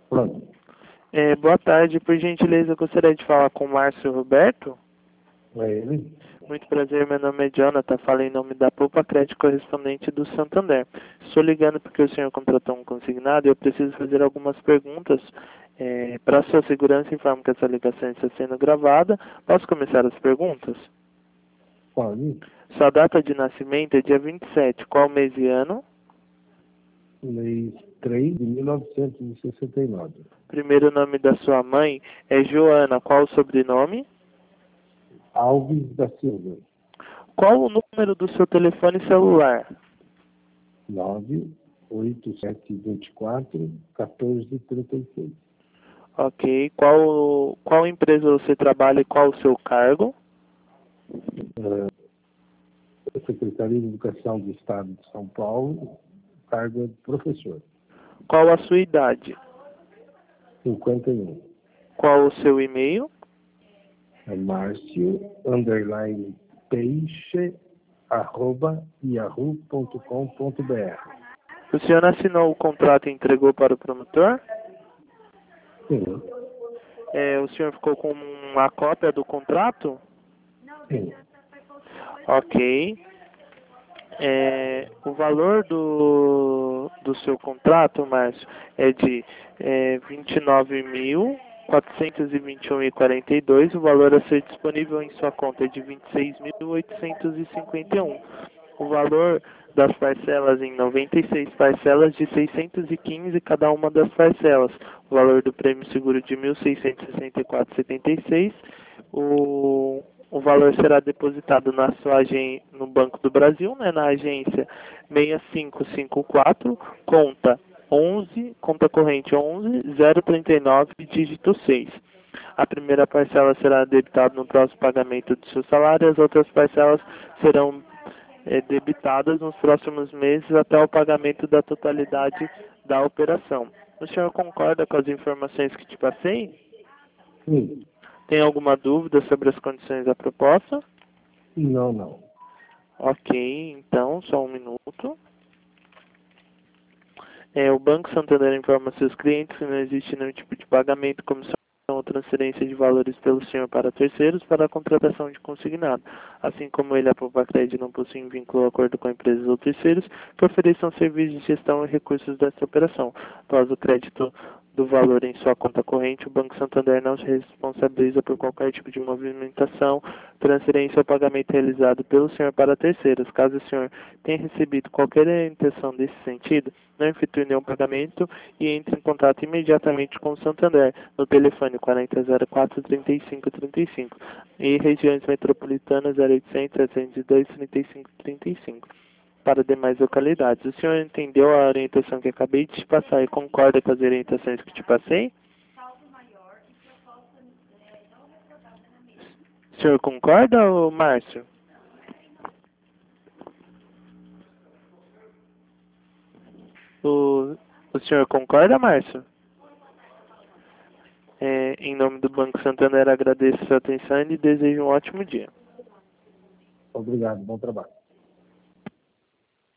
Pronto. Boa tarde, por gentileza, eu gostaria de falar com o Márcio Roberto. É ele? Muito prazer, meu nome é Jonathan, falo em nome da Poupa Crédito correspondente do Santander. Estou ligando porque o senhor contratou um consignado e eu preciso fazer algumas perguntas para sua segurança. Informo que essa ligação está sendo gravada. Posso começar as perguntas? Pode. Sua data de nascimento é dia 27, qual mês e ano? Mês 3 de 1969. Primeiro nome da sua mãe é Joana, qual o sobrenome? Alves da Silva. Qual o número do seu telefone celular? 98724-1436. Ok. Qual empresa você trabalha e qual o seu cargo? Secretaria de Educação do Estado de São Paulo, cargo é de professor. Qual a sua idade? 51. Qual o seu e-mail? É Márcio_Peixe@yahoo.com.br. O senhor assinou o contrato e entregou para o promotor? Sim. O senhor ficou com uma cópia do contrato? Sim. Ok. O valor do seu contrato, Márcio, é de 29.421,42. O valor a ser disponível em sua conta é de 26.851. O valor das parcelas em 96 parcelas de 615 cada uma das parcelas. O valor do prêmio seguro de 1.664,76. O valor será depositado na sua no Banco do Brasil, né, na agência 6554, conta corrente 11.039, dígito 6. A primeira parcela será debitada no próximo pagamento do seu salário e as outras parcelas serão debitadas nos próximos meses até o pagamento da totalidade da operação. O senhor concorda com as informações que te passei? Sim. Tem alguma dúvida sobre as condições da proposta? Não. Ok, então, só um minuto. O Banco Santander informa seus clientes que não existe nenhum tipo de pagamento, comissão ou transferência de valores pelo senhor para terceiros para a contratação de consignado. Assim como ele, a Poupa-Crédito não possui vínculo ou acordo com empresas ou terceiros que ofereçam serviços de gestão e recursos desta operação. Após o crédito do valor em sua conta corrente, o Banco Santander não se responsabiliza por qualquer tipo de movimentação, transferência ou pagamento realizado pelo senhor para terceiros. Caso o senhor tenha recebido qualquer intenção desse sentido, não efetue nenhum pagamento e entre em contato imediatamente com o Santander no telefone 4004-3535 e regiões metropolitanas 0800 702 3535. Para demais localidades. O senhor entendeu a orientação que acabei de te passar e concorda com as orientações que te passei? O senhor concorda, ô Márcio? O senhor concorda, Márcio? Em nome do Banco Santander, agradeço a sua atenção e desejo um ótimo dia. Obrigado, bom trabalho.